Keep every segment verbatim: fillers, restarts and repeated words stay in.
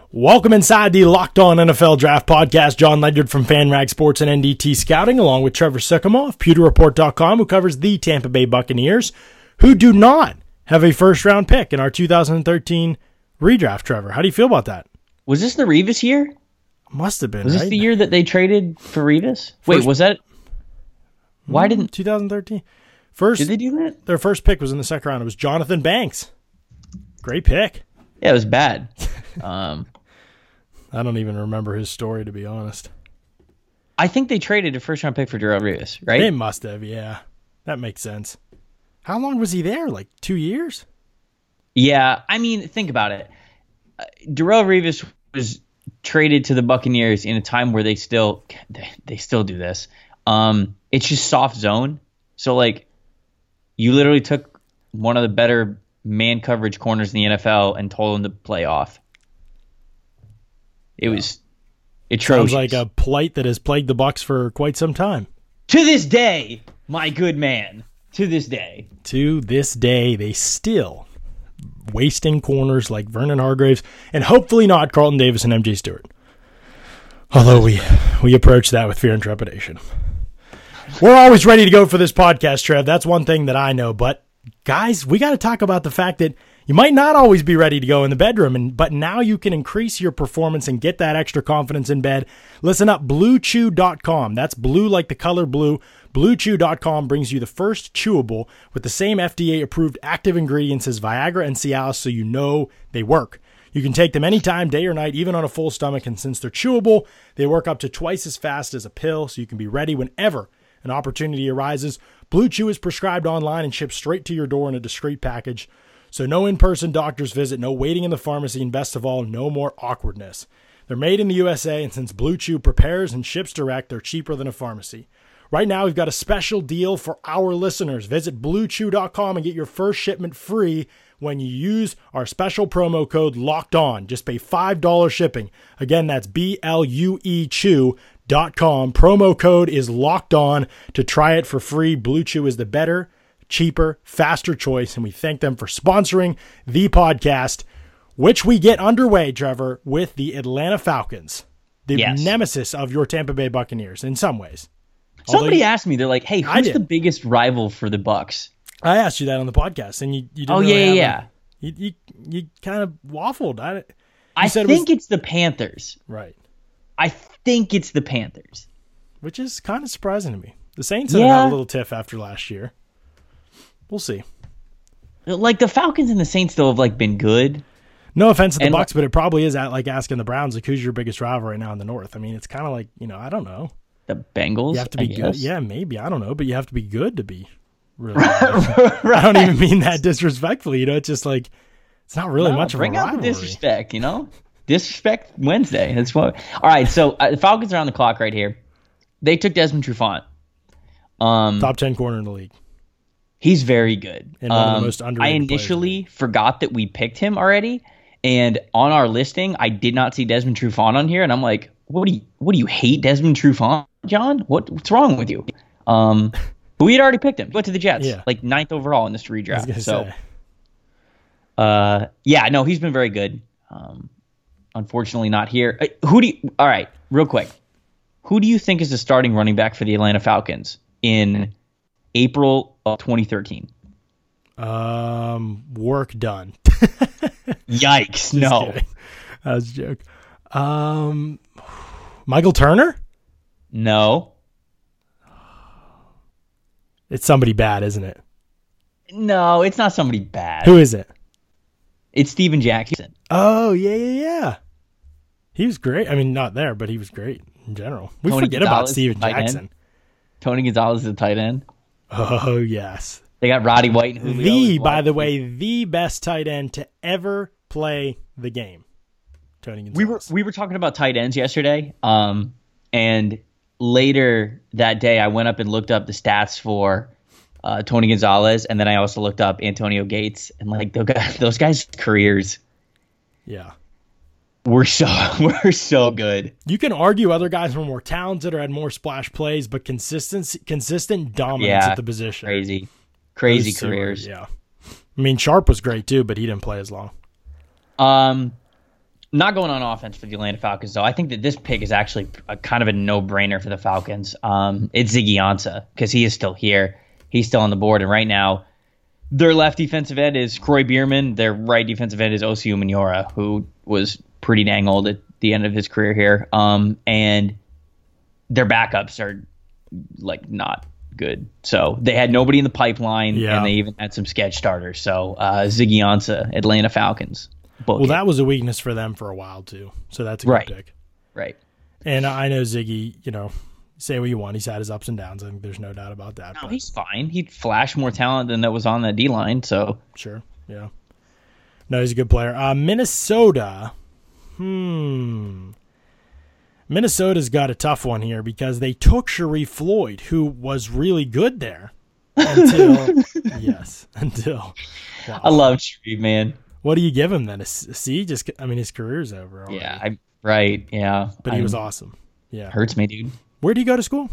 Welcome inside the Locked On N F L Draft Podcast. John Ledyard from FanRag Sports and N D T Scouting, along with Trevor Sycamore of Pewter Report dot com, who covers the Tampa Bay Buccaneers, who do not have a first-round pick in our two thousand thirteen redraft. Trevor, how do you feel about that? Was this the Revis year? Must have been, Was right? this the year that they traded for Revis? Wait, First- was that... Why didn't... twenty thirteen? First, Did they do that? Their first pick was in the second round. It was Jonathan Banks. Great pick. Yeah, it was bad. um, I don't even remember his story, to be honest. I think they traded a first-round pick for Darrelle Revis, right? They must have, yeah. That makes sense. How long was he there? Like two years? Yeah, I mean, think about it. Uh, Darrelle Revis was traded to the Buccaneers in a time where they still they, they still do this. Um, it's just soft zone. So, like, you literally took one of the better man coverage corners in the N F L and told him to play off. It was atrocious. Sounds like a plight that has plagued the Bucs for quite some time. To this day, my good man. To this day. To this day, they still wasting corners like Vernon Hargraves and hopefully not Carlton Davis and M J Stewart. Although we we approach that with fear and trepidation. We're always ready to go for this podcast, Trev. That's one thing that I know. But, guys, we got to talk about the fact that you might not always be ready to go in the bedroom, and but now you can increase your performance and get that extra confidence in bed. Listen up, blue chew dot com. That's blue like the color blue. blue chew dot com brings you the first chewable with the same F D A-approved active ingredients as Viagra and Cialis, so you know they work. You can take them anytime, day or night, even on a full stomach, and since they're chewable, they work up to twice as fast as a pill, so you can be ready whenever an opportunity arises. Blue Chew is prescribed online and shipped straight to your door in a discreet package. So no in-person doctor's visit, no waiting in the pharmacy, and best of all, no more awkwardness. They're made in the U S A, and since Blue Chew prepares and ships direct, they're cheaper than a pharmacy. Right now, we've got a special deal for our listeners. Visit blue chew dot com and get your first shipment free when you use our special promo code LOCKEDON. Just pay five dollars shipping. Again, that's B L U E Chew dot com. Promo code is locked on to try it for free. Blue Chew is the better, cheaper, faster choice, and we thank them for sponsoring the podcast, which we get underway, Trevor, with the Atlanta Falcons, the Yes. nemesis of your Tampa Bay Buccaneers in some ways. Somebody Although, asked me, they're like, hey, I who's did. the biggest rival for the Bucs? I asked you that on the podcast, and you, you didn't Oh, really yeah, have yeah, a- you, you, you kind of waffled. I, you I said think it was, it's the Panthers. right, I think it's the Panthers. which is kind of surprising to me. The Saints have Yeah. a little tiff after last year. We'll see. Like, the Falcons and the Saints still have, like, been good. No offense to the And- Bucks, but it probably is at, like asking the Browns, like, who's your biggest rival right now in the North? I mean, it's kind of like, you know, I don't know. The Bengals, You have to I be good. guess. Yeah, maybe. I don't know, but you have to be good to be really good. I don't even mean that disrespectfully. You know, it's just like, it's not really No, much of a bring out the rivalry. disrespect, you know? Disrespect Wednesday. That's what. All right, so uh, the Falcons are on the clock right here. They took Desmond Trufant. Um, Top ten corner in the league. He's very good. And one of the Um, most I underrated players in the initially forgot that we picked him already, and on our listing, I did not see Desmond Trufant on here, and I'm like, "What do you? What do you hate Desmond Trufant, John? What, what's wrong with you?" Um, but we had already picked him. Went to the Jets, Yeah. like ninth overall in this I was redraft. gonna So, say. uh, yeah, no, he's been very good. Um, unfortunately, not here. Uh, who do you? All right, real quick, who do you think is the starting running back for the Atlanta Falcons in April of twenty thirteen? Um, work done. Yikes! Just No, kidding. That was a joke. Um, Michael Turner? no, It's somebody bad, isn't it? no. It's not somebody bad. Who is it? It's Steven Jackson. Oh, yeah, yeah, yeah. He was great. I mean, not there, but he was great in general. We Tony forget about Gonzalez, Steven tight end. Jackson. Tony Gonzalez is the tight end. Oh, yes. They got Roddy White and Julio. The, as well. by the way, the best tight end to ever play the game. Tony Gonzalez. we were we were talking about tight ends yesterday. Um, and later that day, I went up and looked up the stats for uh, Tony Gonzalez, and then I also looked up Antonio Gates, and like those guys, those guys' careers Yeah. were so were so good. You can argue other guys were more talented or had more splash plays, but consistency, consistent dominance Yeah, at the position. Crazy, crazy Those two careers. were- yeah. I mean, Sharp was great too, but he didn't play as long. Um, Not going on offense for the Atlanta Falcons, though. I think that this pick is actually a, kind of a no-brainer for the Falcons. Um, it's Ziggy Ansah because he is still here. He's still on the board, and right now, their left defensive end is Croy Bierman. Their right defensive end is Osi Umenyiora, who was pretty dang old at the end of his career here. Um, and their backups are like not good. So they had nobody in the pipeline, yeah. and they even had some sketch starters. So uh, Ziggy Ansah, Atlanta Falcons. Well, that was a weakness for them for a while, too. So that's a good right. pick. Right. And I know Ziggy, you know, say what you want. He's had his ups and downs. I think there's no doubt about that. No, but. he's fine. He flashed more talent than that was on that D-line. So Sure, yeah. No, he's a good player. Uh, Minnesota. Hmm. Minnesota's got a tough one here because they took Sharif Floyd, who was really good there. Until, yes, until. Wow. I love Sharif, man. What do you give him then? A C? Just, I mean, his career's over already. Yeah, I, right, yeah. But he I'm, was awesome. Yeah, hurts me, dude. Where did he go to school?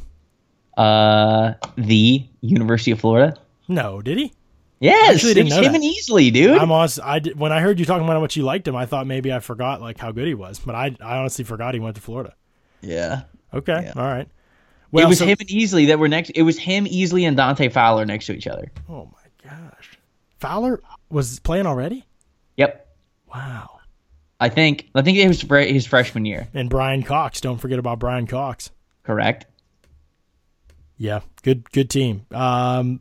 Uh, the University of Florida. No, did he? Yes, Actually, it didn't was know him that. and Easley, dude. I'm honest, I did, when I heard you talking about how much you liked him, I thought maybe I forgot like how good he was. But I, I honestly forgot he went to Florida. Yeah. Okay. Yeah. All right. Well, it was so, him and Easley that were next. It was him, Easley, and Dante Fowler next to each other. Oh my gosh, Fowler was playing already. Yep. Wow. I think. I think it was his freshman year. And Brian Cox. Don't forget about Brian Cox. Correct. Yeah. Good. Good team. Um.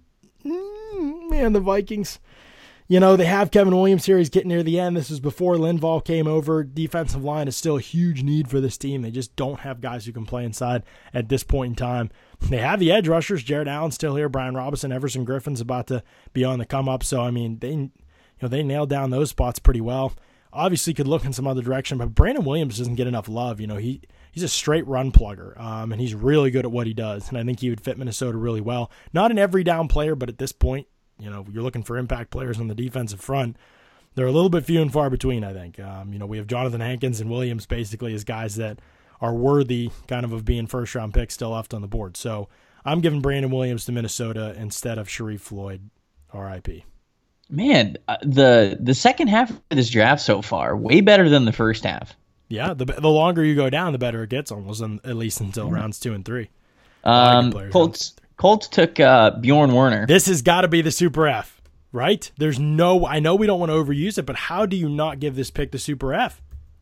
Man, the Vikings. You know, they have Kevin Williams here. He's getting near the end. This is before Linval came over. Defensive line is still a huge need for this team. They just don't have guys who can play inside at this point in time. They have the edge rushers. Jared Allen's still here. Brian Robinson, Everson Griffin's about to be on the come up. So, I mean, they, you know, they nailed down those spots pretty well. Obviously could look in some other direction, but Brandon Williams doesn't get enough love. You know, he he's a straight run plugger, um, and he's really good at what he does. And I think he would fit Minnesota really well. Not an every down player, but at this point, you know, you're looking for impact players on the defensive front. They're a little bit few and far between, I think. Um, you know, we have Jonathan Hankins and Williams basically as guys that are worthy kind of of being first-round picks still left on the board. So I'm giving Brandon Williams to Minnesota instead of Sharif Floyd, R I P. Man, uh, the the second half of this draft so far, way better than the first half. Yeah, the the longer you go down, the better it gets, almost, in, at least until mm-hmm. rounds two and three. Um, Colts Colts took uh, Bjorn Werner. This has got to be the Super F, right? There's no. I know we don't want to overuse it, but how do you not give this pick the Super F?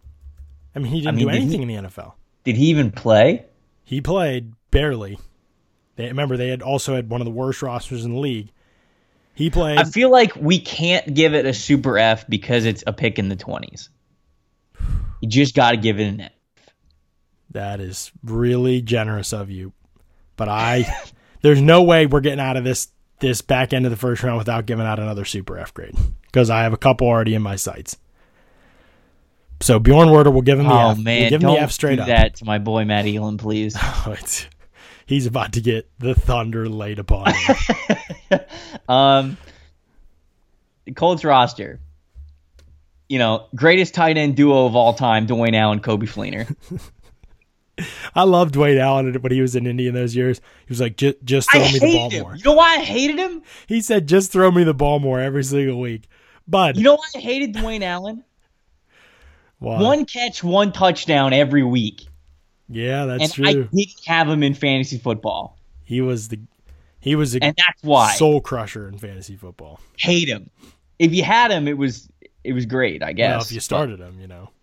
I mean, he didn't I mean, do anything he, in the N F L. Did he even play? He played barely. They, remember, they had also had one of the worst rosters in the league. He played. I feel like we can't give it a Super F because it's a pick in the twenties. You just got to give it an F. That is really generous of you, but I. There's no way we're getting out of this this back end of the first round without giving out another Super F grade because I have a couple already in my sights. So Bjorn Werner will give him the oh, F. man, we'll give him don't the F straight do up. that to my boy Matt Elam, please. Oh, it's, he's about to get the thunder laid upon him. um, the Colts roster. You know, greatest tight end duo of all time, Dwayne Allen, Coby Fleener. I loved Dwayne Allen when he was in Indy in those years. He was like, just, just throw I me the ball him. more. You know why I hated him? He said, just throw me the ball more every single week. But you know why I hated Dwayne Allen? Why? One catch, one touchdown every week. Yeah, that's and true. I didn't have him in fantasy football. He was the he was a and that's why soul crusher in fantasy football. Hate him. If you had him, it was it was great, I guess. Well, if you started but... him, you know.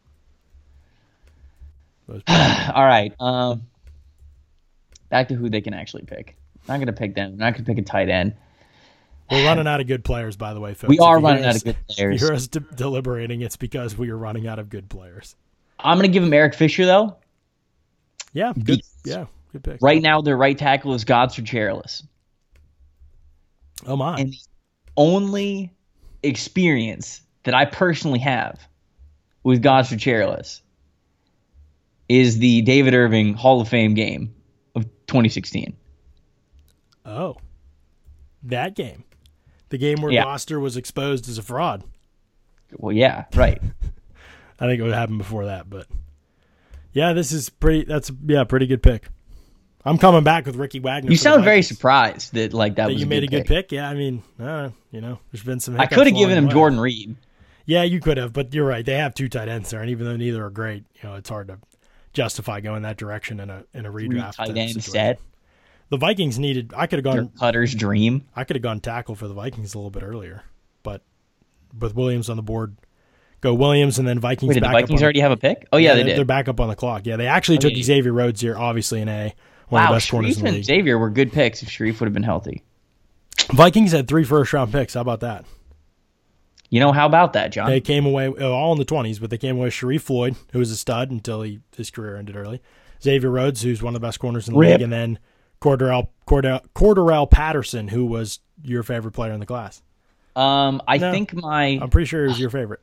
All right. Um, back to who they can actually pick. I'm not going to pick them. I'm not going to pick a tight end. We're running out of good players, by the way, folks. We are if running us, out of good players. If you hear us de- deliberating, it's because we are running out of good players. I'm going to give him Eric Fisher, though. Yeah, good. Yeah, good pick. Right now, their right tackle is Godfrey Cherilus. Oh, my. And the only experience that I personally have with Godfrey Cherilus is the David Irving Hall of Fame game of twenty sixteen. Oh. That game. The game where yeah. Gloucester was exposed as a fraud. Well, yeah, right. I think it would happen before that, but yeah, this is pretty. That's yeah, pretty good pick. I'm coming back with Ricky Wagner. You sound very surprised that like that, that was you a made good a good pick. pick. Yeah, I mean, uh, you know, there's been some. I could have given him way. Jordan Reed. Yeah, you could have, but you're right. They have two tight ends there, and even though neither are great, you know, it's hard to justify going that direction in a in a redraft. Three tight end set. The Vikings needed. I could have gone Cutter's dream. I could have gone tackle for the Vikings a little bit earlier, but with Williams on the board, go Williams and then Vikings. Wait, did the back Vikings up on, already have a pick? Oh yeah, yeah they they're, did. They're back up on the clock. Yeah, they actually okay. took Xavier Rhodes here, obviously an A. One wow, of the best corners Sharif in the and league. Xavier were good picks if Sharif would have been healthy. Vikings had three first round picks. How about that? You know, how about that, John? They came away all in the twenties, but they came away with Sharif Floyd, who was a stud until he his career ended early. Xavier Rhodes, who's one of the best corners in the Rip. league, and then Cordarrelle, Cordarrelle, Cordarrelle Patterson, who was your favorite player in the class. Um, I No. think my. I'm pretty sure he was your favorite.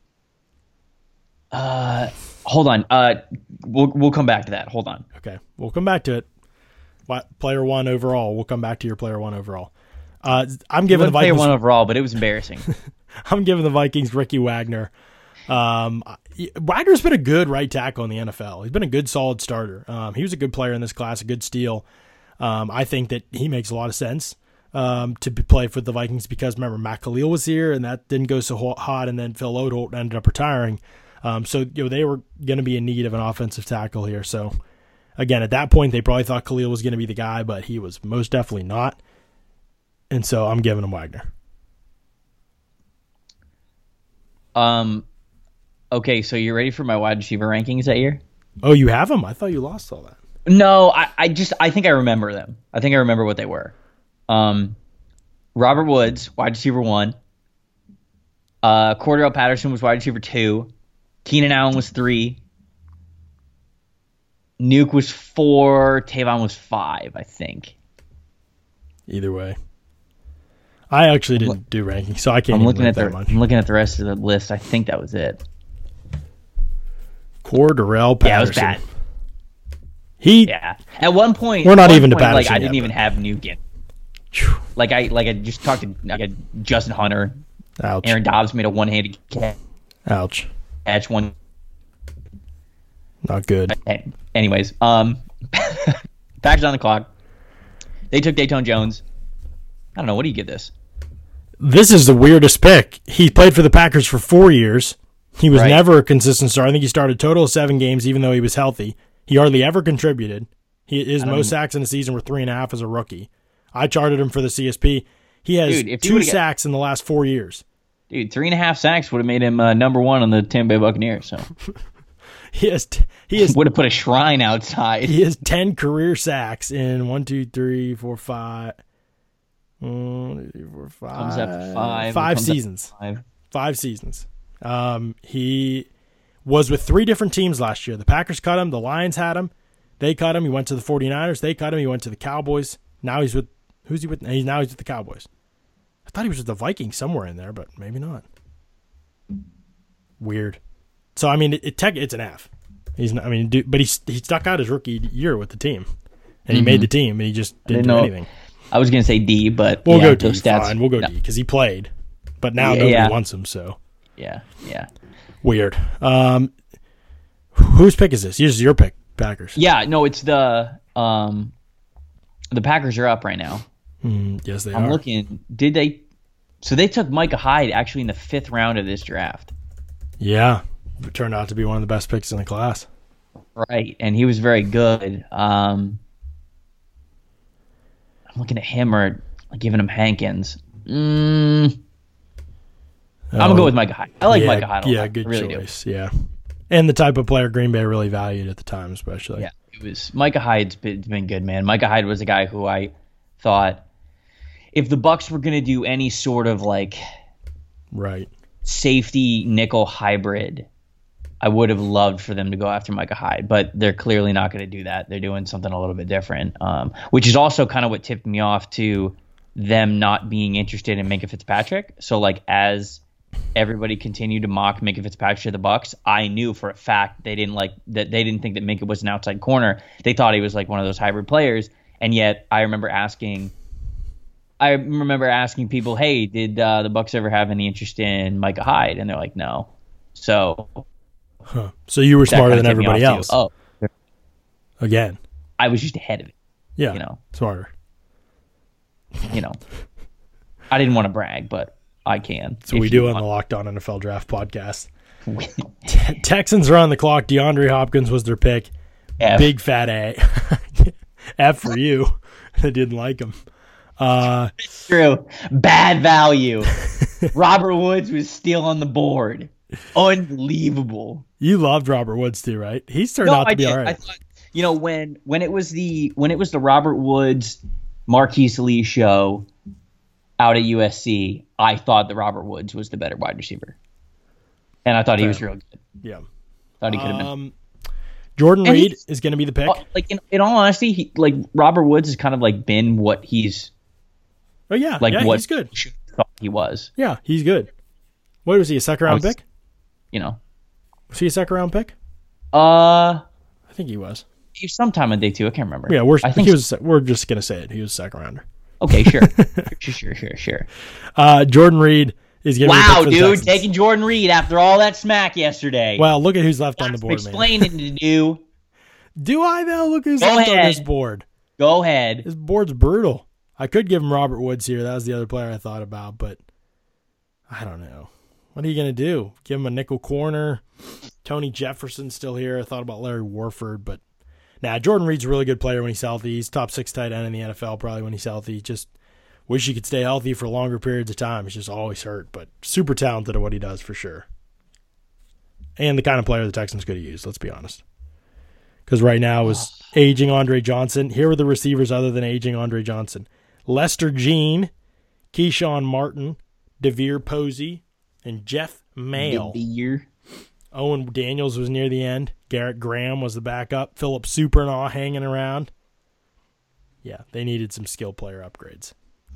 Uh, hold on. Uh, we'll we'll come back to that. Hold on. Okay, we'll come back to it. What, player one overall. We'll come back to your player one overall. Uh, I'm giving the Player Vikings one overall, but it was embarrassing. I'm giving the Vikings Ricky Wagner. Um, Wagner's been a good right tackle in the N F L. He's been a good, solid starter. Um, he was a good player in this class, a good steal. Um, I think that he makes a lot of sense um, to be, play for the Vikings because, remember, Matt Khalil was here, and that didn't go so hot, and then Phil Odolt ended up retiring. Um, so you know they were going to be in need of an offensive tackle here. So, again, at that point, they probably thought Khalil was going to be the guy, but he was most definitely not. And so I'm giving him Wagner. Um, okay, so you ready for my wide receiver rankings that year? Oh, you have him? I thought you lost all that. No, I, I just I think I remember them. I think I remember what they were. Um, Robert Woods, wide receiver one. Uh, Cordarrelle Patterson was wide receiver two. Keenan Allen was three. Nuke was four. Tavon was five, I think. Either way. I actually didn't do rankings, so I can't I'm even looking rate at the that much. I'm looking at the rest of the list. I think that was it. Cordarrelle Patterson. Yeah, it was bad. He, Yeah. At one point, We're not at one even to point, like Patterson I didn't yet, even but- have Nuke in. Phew. Like I like I just talked to like a Justin Hunter. Ouch. Aaron Dobbs made a one-handed Ouch. catch. One. Not good. Anyways, um, Packers on the clock. They took Dayton Jones. I don't know. What do you give this? This is the weirdest pick. He played for the Packers for four years. He was Right. never a consistent starter. I think he started a total of seven games, even though he was healthy. He hardly ever contributed. He, his I don't most even- sacks in a season were three and a half as a rookie. I charted him for the C S P. He has Dude, if he two would've got- sacks in the last four years. Dude, three and a half sacks would have made him uh, number one on the Tampa Bay Buccaneers. So He has t- he has would have put a shrine outside. he has ten career sacks in one, two, three, four, five. One, two, three, four, five. Comes up to five. Five Comes up to seasons. Five. Five seasons. Um, he was with three different teams last year. The Packers cut him. The Lions had him. They cut him. He went to the 49ers. They cut him. He went to the Cowboys. Now he's with who's he with? He's now he's with the Cowboys. I thought he was with the Vikings somewhere in there, but maybe not. Weird. So I mean, it, it tech it's an F. He's not, I mean, dude, but he he stuck out his rookie year with the team, and he Mhm. made the team, and he just didn't, didn't do know- anything. I was gonna say D, but We'll yeah, go D. those stats. Fine, we'll go no. D because he played, but now Yeah, nobody yeah. wants him. So Yeah, yeah, weird. Um, whose pick is this? This is your pick, Packers. yeah. No, it's the um, the Packers are up right now. Mm, yes, they I'm are. looking. Did they? So they took Micah Hyde actually in the fifth round of this draft. Yeah, it turned out to be one of the best picks in the class. Right, and he was very good. Um, I'm looking at him or giving him Hankins. Mm, I'm gonna Oh, go with Micah Hyde. I like yeah, Micah Hyde a lot. Yeah, I good really choice. Yeah, and the type of player Green Bay really valued at the time, especially. do. Yeah, it was Micah Hyde's been, been good, man. Micah Hyde was a guy who I thought if the Bucks were gonna do any sort of like Right. safety nickel hybrid, I would have loved for them to go after Micah Hyde, but they're clearly not going to do that. They're doing something a little bit different, um, which is also kind of what tipped me off to them not being interested in Minka Fitzpatrick. So, like, as everybody continued to mock Minka Fitzpatrick to the Bucks, I knew for a fact they didn't like that. They didn't think that Minka was an outside corner. They thought he was like one of those hybrid players. And yet, I remember asking. I remember asking people, "Hey, did uh, the Bucks ever have any interest in Micah Hyde?" And they're like, "No." So Huh. So you were that smarter kinda than tipped me everybody off, else. too. Oh, Again. I was just ahead of it. Yeah. You know. Smarter. You know, I didn't want to brag, but I can. So we do on the Locked On N F L Draft podcast. T- Texans are on the clock. DeAndre Hopkins was their pick. F. Big fat A. F for you. I didn't like him. Uh, it's true. Bad value. Robert Woods was still on the board. Unbelievable. You loved Robert Woods too, right? He's turned no, out to I be did. all right. I thought, you know, when when it was the when it was the Robert Woods Marquise Lee show out at U S C, I thought that Robert Woods was the better wide receiver, and I thought he was real good. Yeah, thought he could have been. Um, Jordan And Reed he's- is going to be the pick. Uh, Like in, in all honesty, he, like Robert Woods has kind of like been what he's Oh yeah, like. yeah, what he's good. you thought he was. Yeah, he's good. What was he? A second round I was- pick? You know, Was he a second round pick? uh, I think he was. he was sometime on day two. I can't remember. Yeah, we're I think he was. We're just going to say it. He was a second rounder. Okay, sure, sure, sure, sure, sure. Uh, Jordan Reed is going to Wow, be the pick for the dude, Texans. taking Jordan Reed after all that smack yesterday. Wow, look at who's left on the Got board, some man. explaining to do. Do I though? Look who's Go left on ahead. this board. Go ahead. This board's brutal. I could give him Robert Woods here. That was the other player I thought about, but I don't know. What are you going to do? Give him a nickel corner? Tony Jefferson's still here. I thought about Larry Warford, but nah, Jordan Reed's a really good player when he's healthy. He's top six tight end in the N F L probably when he's healthy. Just wish he could stay healthy for longer periods of time. He's just always hurt, but super talented at what he does for sure. And the kind of player the Texans could have used, let's be honest. Because right now it was aging Andre Johnson. Here were the receivers other than aging Andre Johnson. Lester Jean, Keyshawn Martin, DeVere Posey, and Jeff Mayle. Beer. Owen Daniels was near the end. Garrett Graham was the backup. Philip Supernaw hanging around. Yeah, they needed some skill player upgrades.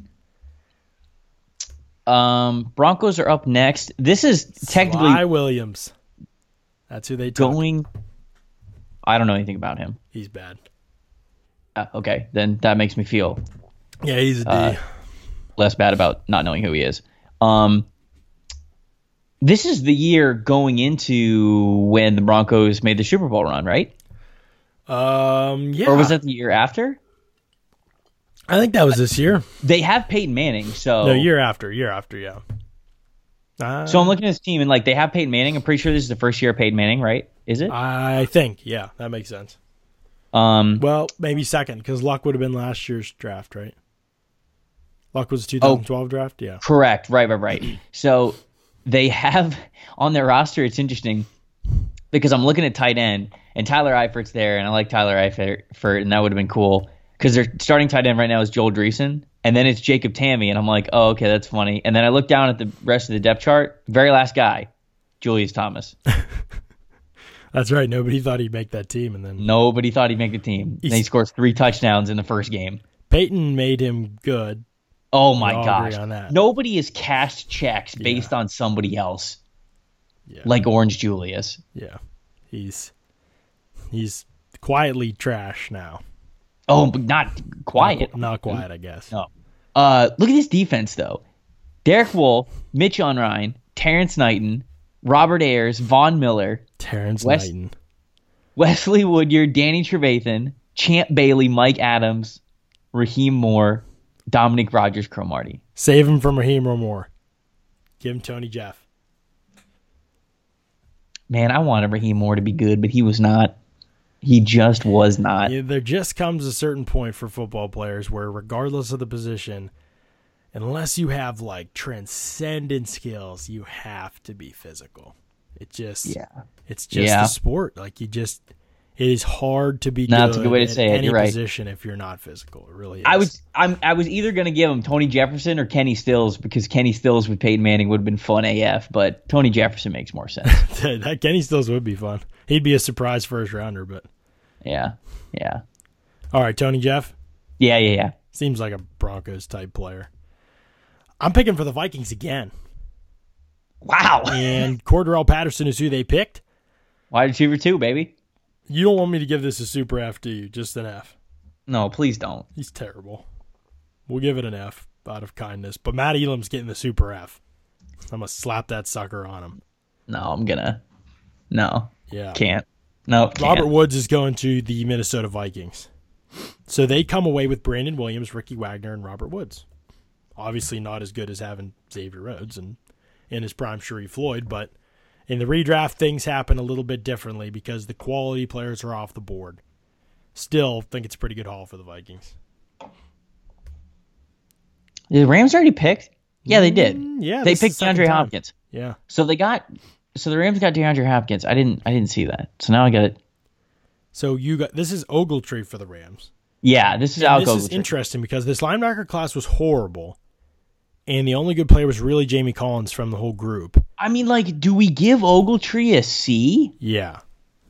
Um, Broncos are up next. This is technically Sly Williams. That's who they took. going. I don't know anything about him. He's bad. Uh, okay, then that makes me feel Yeah, he's a D. Uh, less bad about not knowing who he is. Um, this is the year going into when the Broncos made the Super Bowl run, right? um, yeah. Or was that the year after? I think that was this year. They have Peyton Manning, so No, year after. Year after, yeah. Uh, so I'm looking at this team and like they have Peyton Manning. I'm pretty sure this is the first year of Peyton Manning, right? Is it? I think, yeah, that makes sense. Um, Well, maybe second, because Luck would have been last year's draft, right? Luck was the twenty twelve draft, yeah. correct. Right, right, right. So they have on their roster. It's interesting because I'm looking at tight end and Tyler Eifert's there, and I like Tyler Eifert, and that would have been cool because their starting tight end right now is Joel Dreesen, and then it's Jacob Tammy, and I'm like, oh, okay, that's funny. And then I look down at the rest of the depth chart. Very last guy, Julius Thomas. That's right. Nobody thought he'd make that team, and then Nobody thought he'd make the team. And he scores three touchdowns in the first game. Peyton made him good. Oh We my all gosh. agree on that. Nobody has cashed checks based on somebody else Yeah, like Orange Julius. yeah. He's he's quietly trash now. Oh, but not quiet. Not, not quiet, I guess. No. Uh, look at this defense, though. Derek Wolfe, Mitch Unrein, Terrence Knighton, Robert Ayers, Von Miller, Terrence West- Knighton. Wesley Woodyard, Danny Trevathan, Champ Bailey, Mike Adams, Raheem Moore, Dominic Rogers, Cromartie. Save him from Raheem or more. Give him Tony Jeff. Man, I wanted Raheem Moore to be good, but he was not. He just was not. Yeah, there just comes a certain point for football players where, regardless of the position, unless you have like transcendent skills, you have to be physical. It just, Yeah. it's just Yeah. a sport. Like you just, it is hard to be No, good that's a good way to at say it. any You're right. position if you're not physical. It really is. I was I'm I was either gonna give him Tony Jefferson or Kenny Stills because Kenny Stills with Peyton Manning would have been fun A F, but Tony Jefferson makes more sense. that Kenny Stills would be fun. He'd be a surprise first rounder, but Yeah. Yeah. all right, Tony Jeff Yeah, yeah, yeah. seems like a Broncos type player. I'm picking for the Vikings again, Wow. and Cordell Patterson is who they picked. Wide receiver two, baby. You don't want me to give this a super F, do you? Just an F. No, please don't. He's terrible. We'll give it an F out of kindness. But Matt Elam's getting the super F. I'm going to slap that sucker on him. No, I'm gonna. No. Yeah. Can't. No. Can't. Robert Woods is going to the Minnesota Vikings. So they come away with Brandon Williams, Ricky Wagner, and Robert Woods. Obviously not as good as having Xavier Rhodes and in his prime Sharif Floyd, but in the redraft, things happen a little bit differently because the quality players are off the board. Still think it's a pretty good haul for the Vikings. The Rams already picked? Yeah, they did. Mm, yeah, they this is picked the second DeAndre time. Hopkins. Yeah. So they got so the Rams got DeAndre Hopkins. I didn't I didn't see that. So now I got it. So you got this is Ogletree for the Rams. Yeah, this is And Al this is Ogletree. interesting because this linebacker class was horrible, and the only good player was really Jamie Collins from the whole group. I mean, like, do we give Ogletree a C? Yeah.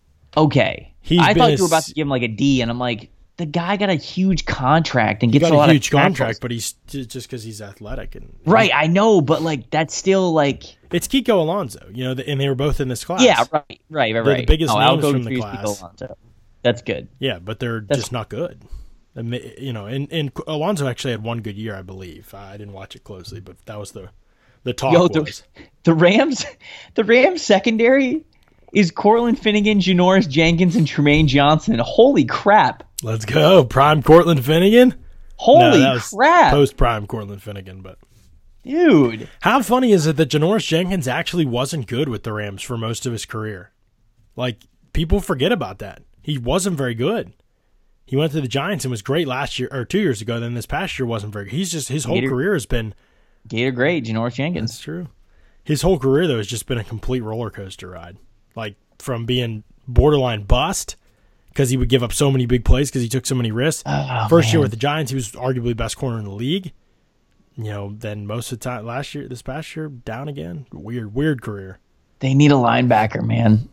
Okay. He's I been thought a you were about s- to give him like a D, and I'm like, the guy got a huge contract and He gets got a lot a huge of tackles. contract, but he's just because he's athletic. and Right, I know, but like that's still like It's Kiko Alonso, you know, and they were both in this class. yeah, right, right, right, They're right. the biggest oh, Al names from the Ogletree's class. Kiko Alonso. That's good. Yeah, but they're That's- just not good. And, you know, and, and Alonso actually had one good year, I believe. I didn't watch it closely, but that was the the talk Yo, the, was. the Rams, the Rams secondary is Cortland Finnegan, Janoris Jenkins, and Tremaine Johnson. Holy crap! Let's go. Prime Cortland Finnegan? Holy No, that was crap, post-prime Cortland Finnegan, but dude! how funny is it that Janoris Jenkins actually wasn't good with the Rams for most of his career? Like, people forget about that. He wasn't very good. He went to the Giants and was great last year or two years ago. Then this past year wasn't very good. He's just his whole Gator- career has been. Gator great, Janoris Jenkins. That's true. His whole career though has just been a complete roller coaster ride. Like from being borderline bust because he would give up so many big plays because he took so many risks. Oh, First year man. with the Giants, he was arguably best corner in the league. You know, then most of the time last year, this past year, down again. Weird, weird career. They need a linebacker, man.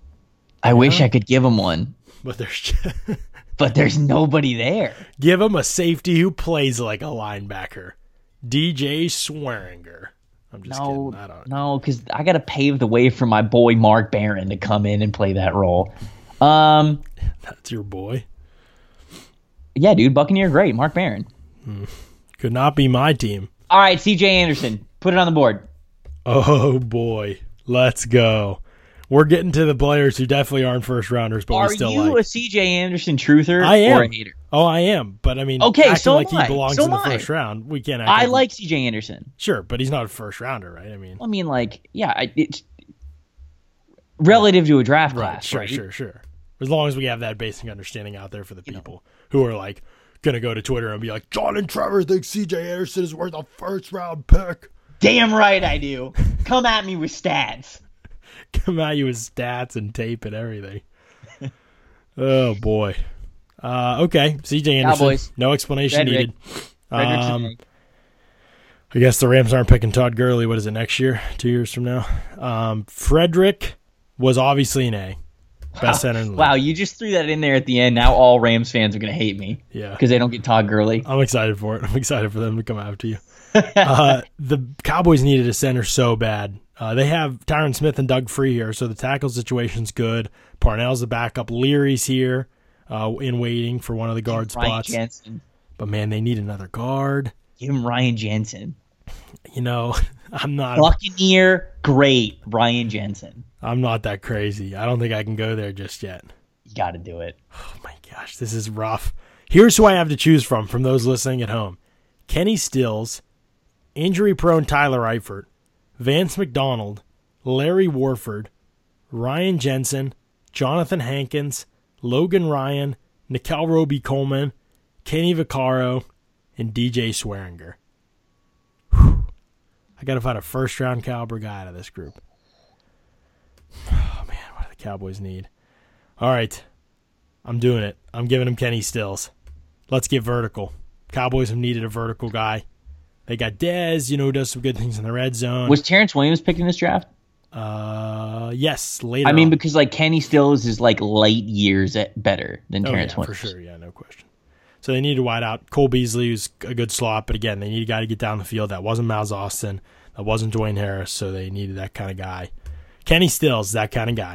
I wish I could give him one, But there's but there's nobody there. give him a safety who plays like a linebacker. D J Swearinger. I'm just No, kidding. I don't. no, because I got to pave the way for my boy Mark Barron to come in and play that role. Um, That's your boy. yeah, dude, Buccaneer, great, Mark Barron. Could not be my team. All right, C J Anderson, put it on the board. Oh boy, let's go. We're getting to the players who definitely aren't first rounders, but Are we still you like. a C J Anderson truther I am. or a hater? Oh, I am, but I mean, Okay, acting so like am he I. belongs So in the am I. first round. We can't. Act I like- like C J Anderson. Sure, but he's not a first rounder, right? I mean, I mean, like, yeah, I- it's relative to a draft right? class, Sure, right? sure, sure. As long as we have that basic understanding out there for the people who are like gonna go to Twitter and be like, John and Trevor think C J Anderson is worth a first round pick. Damn right I do. Come at me with stats. Come at you with stats and tape and everything. Oh boy. Uh, okay, C J Anderson. Cowboys. No explanation Frederick. needed. Frederick Um, Singh. I guess the Rams aren't picking Todd Gurley. What is it, next year? Two years from now? Um, Frederick was obviously an A. Best center in the league. Wow, you just threw that in there at the end. Now all Rams fans are going to hate me. Yeah. Because they don't get Todd Gurley. I'm excited for it. I'm excited for them to come after you. uh, the Cowboys needed a center so bad. Uh, they have Tyron Smith and Doug Free here, so the tackle situation's good. Parnell's the backup. Leary's here uh, in waiting for one of the guard Ryan spots. Jensen. But, man, they need another guard. Give him Ryan Jensen. You know, I'm not Buccaneer, great. Ryan Jensen. I'm not that crazy. I don't think I can go there just yet. You got to do it. Oh, my gosh, this is rough. Here's who I have to choose from, from those listening at home. Kenny Stills, injury-prone Tyler Eifert, Vance McDonald, Larry Warford, Ryan Jensen, Jonathan Hankins, Logan Ryan, Nikel Roby-Coleman, Kenny Vaccaro, and D J Swearinger. Whew. I got to find a first-round caliber guy out of this group. Oh, man, what do the Cowboys need? All right, I'm doing it. I'm giving him Kenny Stills. Let's get vertical. Cowboys have needed a vertical guy. They got Dez, you know, who does some good things in the red zone. Was Terrence Williams picked in this draft? Uh, yes, later I mean, on. because like Kenny Stills is like light years at better than Oh, Terrence yeah, Williams. for sure, yeah, no question. So they need a wide out. Cole Beasley was a good slot, but again, they need a guy to get down the field. That wasn't Miles Austin. That wasn't Dwayne Harris, so they needed that kind of guy. Kenny Stills, that kind of guy.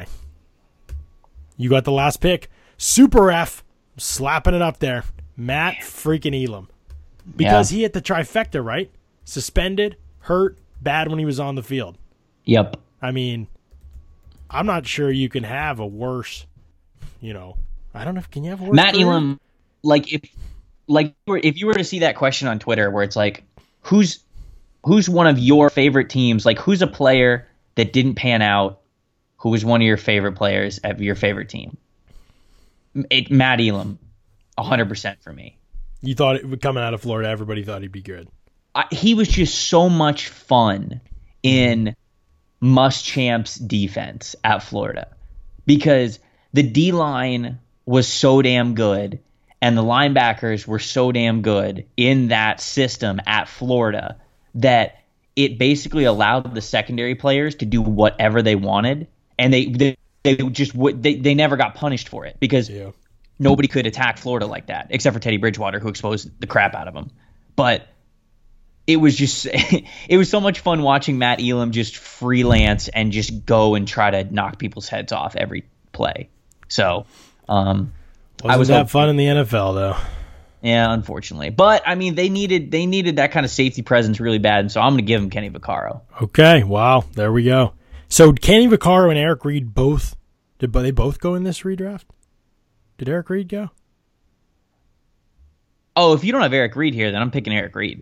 You got the last pick. Super F, slapping it up there. Matt freaking Elam. Because Yeah. he hit the trifecta, right? Suspended, hurt, bad when he was on the field. Yep. I mean, I'm not sure you can have a worse, you know, I don't know if, can you have a worse Matt career? Elam, like if like if you were to see that question on Twitter where it's like, who's who's one of your favorite teams? Like, who's a player that didn't pan out who was one of your favorite players at your favorite team? It, Matt Elam, one hundred percent for me. You thought it would coming out of Florida, everybody thought he'd be good. I, he was just so much fun in Muschamp's defense at Florida because the D-line was so damn good and the linebackers were so damn good in that system at Florida that it basically allowed the secondary players to do whatever they wanted, and they they, they just would they, they never got punished for it because yeah. nobody could attack Florida like that except for Teddy Bridgewater, who exposed the crap out of them. But it was just it was so much fun watching Matt Elam just freelance and just go and try to knock people's heads off every play. So um, wasn't I was that fun in the N F L though. Yeah, unfortunately. But I mean, they needed they needed that kind of safety presence really bad, and so I'm going to give him Kenny Vaccaro. Okay, wow, there we go. So Kenny Vaccaro and Eric Reid both did they both go in this redraft? Did Eric Reid go? Oh, if you don't have Eric Reid here, then I'm picking Eric Reid.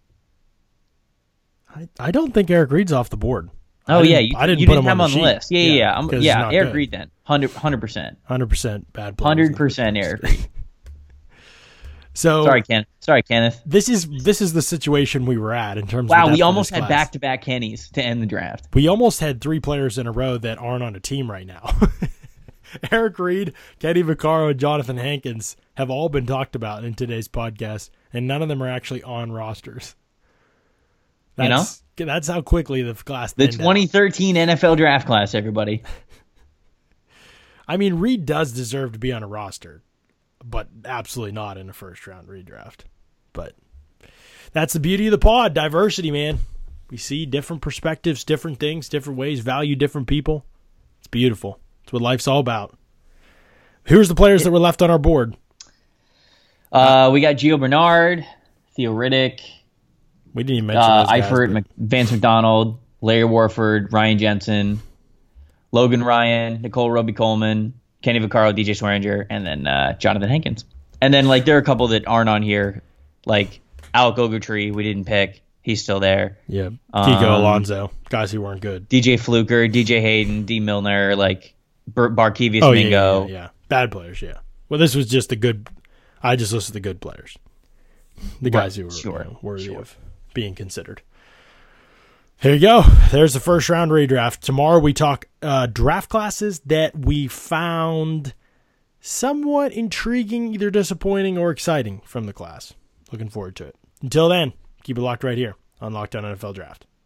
I, I don't think Eric Reid's off the board. Oh yeah, you, I didn't, you put didn't him have him on the, the list. Yeah, yeah, yeah. I'm, yeah Eric good. Reid then, hundred hundred percent, hundred percent bad. Hundred percent Eric Reid. So sorry, Ken. Sorry, Kenneth. This is this is the situation we were at in terms. Wow, of we almost had class. back-to-back Kennys to end the draft. We almost had three players in a row that aren't on a team right now. Eric Reid, Kenny Vaccaro, and Jonathan Hankins have all been talked about in today's podcast, and none of them are actually on rosters. That's, you know, that's how quickly the class. The twenty thirteen out. N F L draft class, everybody. I mean, Reid does deserve to be on a roster, but absolutely not in a first round redraft. But that's the beauty of the pod, diversity, man. We see different perspectives, different things, different ways, value different people. It's beautiful. It's what life's all about. Here's the players that were left on our board. Uh, we got Gio Bernard, Theo Riddick. We didn't even mention uh, those guys, Eifert, but... Vance McDonald, Larry Warford, Ryan Jensen, Logan Ryan, Nicole Roby-Coleman, Kenny Vaccaro, D J Swearinger, and then uh, Jonathan Hankins. And then like there are a couple that aren't on here, like Alec Ogletree, we didn't pick. He's still there. Yeah, Kiko um, Alonso, guys who weren't good. D J Fluker, D J Hayden, D Milner, like Bar- Barkevius oh, Mingo. Yeah, yeah, yeah, bad players. Yeah. Well, this was just the good. I just listed the good players, the guys right, who were sure, you know, worthy sure. of being considered. Here you go. There's the first round redraft. Tomorrow we talk uh, draft classes that we found somewhat intriguing, either disappointing or exciting from the class. Looking forward to it. Until then, keep it locked right here on Locked On N F L Draft.